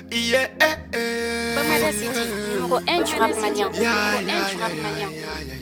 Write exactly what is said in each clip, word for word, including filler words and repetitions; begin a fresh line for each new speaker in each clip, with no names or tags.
Yeah, eh, eh.
Bamada City, numéro un du rap malien.
Yeah,
Numéro un
yeah,
du rap
yeah,
malien.
yeah, yeah,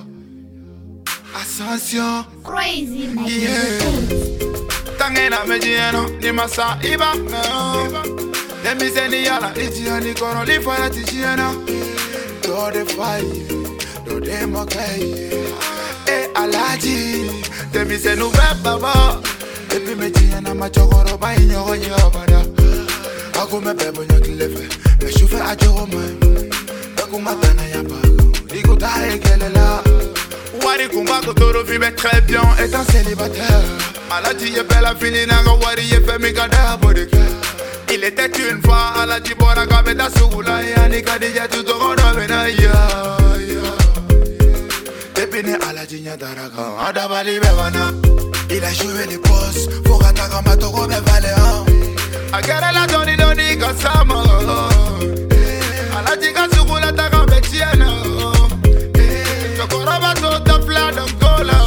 yeah. Ascension.
Crazy
Yeah. Tangena mejiano ni masa iba. Demi seni yala ijiani koro li fire tijiana. Do de fire, do de mokai. Eh alaji, demi senu baba. Epi mejiana machokoro ba inyo nyobada. Ako me bebo nyakilefe, me shufe ajo man. Ako matana ya bago, digo dae kelela. Wari kumbako toro vive très bien étant célibataire. Maladie est belle à finir nanga wari est fait mi kada bodeke. Il était une fois à la tibora kabeta sugula yani kadija tutokona bena ya ya. Depine à la dinya daraka adabali bevana. Il a joué les boss, faut rataka matoko be valéant. Agara la doni doni kasama. Ala tika sugula taka betiana. Chokora tota fla d'Angola.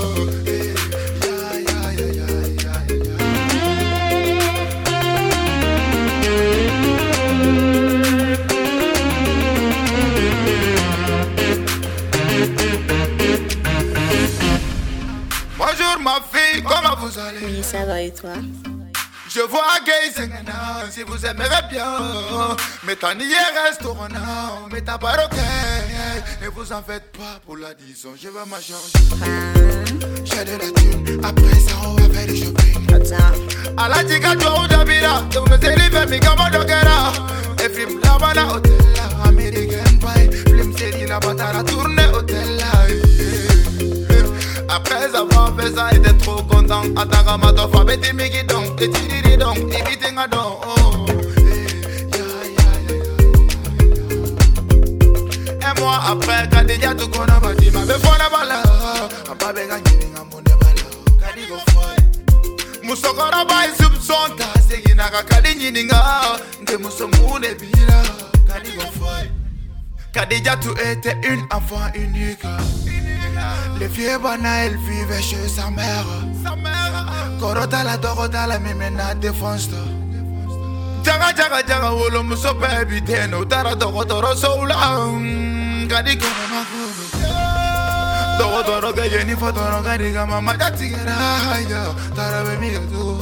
Bonjour ma fille, comment vous allez?
Oui, ça va et toi?
Je vois gay Sengana, si vous aimerez bien. Mais t'en y est restaurant, mais t'as pas ok. Ne vous en faites pas pour la disons, je vais m'en charger. J'ai de la thune, après ça on va faire du shopping. A la tika toi ou d'Abira, donc me série fait mi comme Dogera. Et film là-bas la hôtel là, American Pie. Film série là-bas t'as la tournée hôtel là. Après avoir fait ça, il était trop content. Attends, ma tofa, bêti miki donc, et tiri donc, et biting à donc. Et moi après, quand il y a tout qu'on a bâti, ma belle fois la balle. A pas béga gagné un monde de balle. Kadi go foy. Musokora bay soupçon, ta segina kadi nyininga. De musomune bila. Kadi go foy. Kadija tu était une enfant unique. Les vieux bana, elle vivait chez sa mère. Sa mère. Korota la dorota la mimena défonce. Jaga jaga jaga wolo muso baby teno tara dorotoro soula. Kadi kono makubu. Dorotoro ga yeni fotoro kadi ga mama jatigera ya tara be mi tu.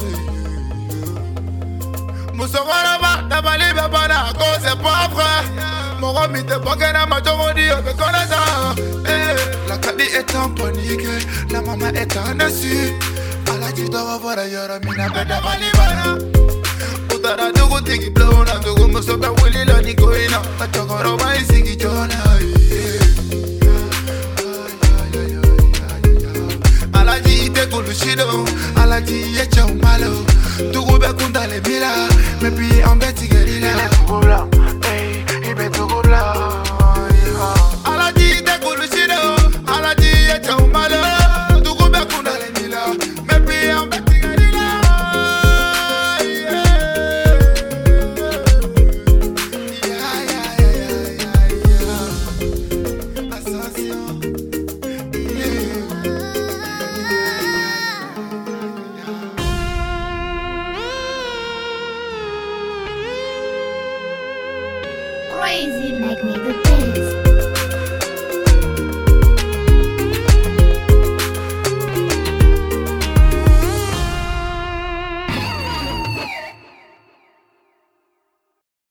Muso kora ba tabali be bana ko c'est pas vrai. Mon rhum était pas qu'un amateur dit me connaît ça. La Kadi est en panique, la maman est en assu. À la dit d'or voir ailleurs, mina beda balibana. Utara dugu tiki blona, dugu musoka wili la nikoina. Achokoro ba isiki jona. À la dit te kulushido, à la dit ye chau malo. Dugu be kunda le mila, me pi en beti.